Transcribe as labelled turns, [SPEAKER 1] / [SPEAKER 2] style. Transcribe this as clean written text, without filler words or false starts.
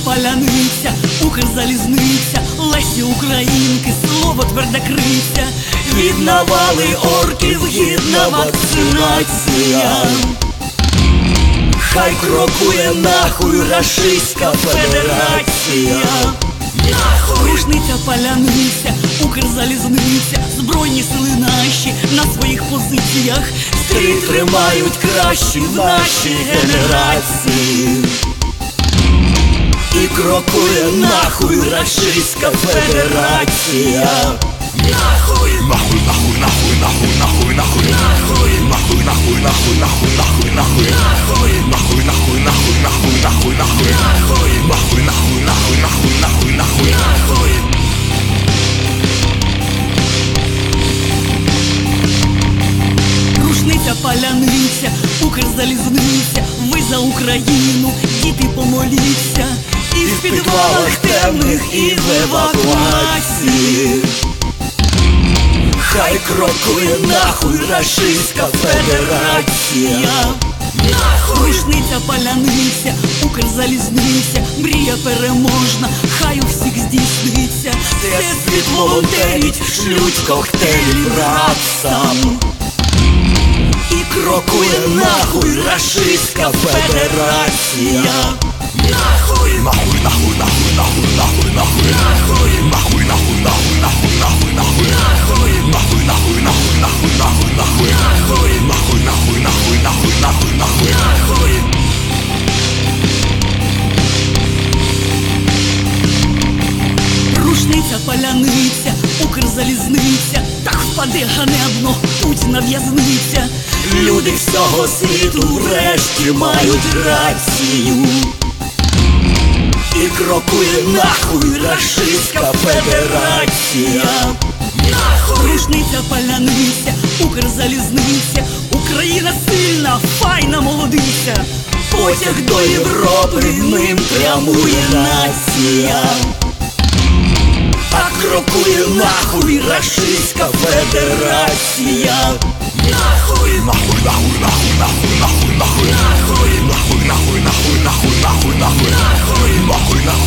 [SPEAKER 1] паляниця, Укрзалізниця, Лесі Українки, слово тверда криця. Від навали орків гідна вакцинація. Хай крокує нахуй рашистська федерація. Рушниця, паляниця, Укрзалізниця, Збройні сили наші на своїх позиціях. Стрій тримають кращі в нашій генерації. І крокує нахуй рашистська федерація. Нахуй!
[SPEAKER 2] Нахуй, нахуй, нахуй, нахуй, нахуй, нахуй,
[SPEAKER 1] нахуй!
[SPEAKER 2] Нахуй, нахуй, нахуй, нахуй, нахуй, нахуй,
[SPEAKER 1] Нахуй!
[SPEAKER 2] нахуй, нахуй, нахуй, нахуй, нахуй, нахуй,
[SPEAKER 1] Нахуй!
[SPEAKER 2] нахуй, нахуй, нахуй, нахуй, нахуй, нахуй.
[SPEAKER 1] Нахуй! Рушниця, паляниця, Укрзалізниця, ви за Україну, діти, помоліться. І в підвалах темних, і в евакуації. Хай крокує нахуй рашистська федерація. Рушниця, паляниця, Укрзалізниця, мрія переможна, хай у всіх здійсниться. Всесвіт волонтерить, шлють коктейлі братцям. І крокує нахуй рашистська федерація. Нахуй!
[SPEAKER 2] Нахуй, нахуй, нахуй, нахуй, нахуй, нахуй,
[SPEAKER 1] Нахуй!
[SPEAKER 2] нахуй, нахуй, нахуй, нахуй, нахуй, нахуй,
[SPEAKER 1] Нахуй!
[SPEAKER 2] нахуй, нахуй, нахуй, нахуй, нахуй, нахуй,
[SPEAKER 1] Нахуй!
[SPEAKER 2] нахуй, нахуй, нахуй, нахуй, нахуй, нахуй.
[SPEAKER 1] Нахуй! Рушниця, паляниця, Укрзалізниця, так впаде ганебно Путіна в'язниця. Люди всього світу врешті мають рацію. І крокує нахуй рашистська федерація. Рушниця, паляниця, Укрзалізниця, Україна сильна, файна молодиця. Потяг до Європи ним прямує нація. А крокує нахуй рашистська федерація. Нахуй!
[SPEAKER 2] Нахуй, нахуй, нахуй, нахуй, нахуй, нахуй,
[SPEAKER 1] Нахуй!
[SPEAKER 2] нахуй, нахуй, нахуй, нахуй, нахуй, нахуй,
[SPEAKER 1] Нахуй!
[SPEAKER 2] нахуй, нахуй,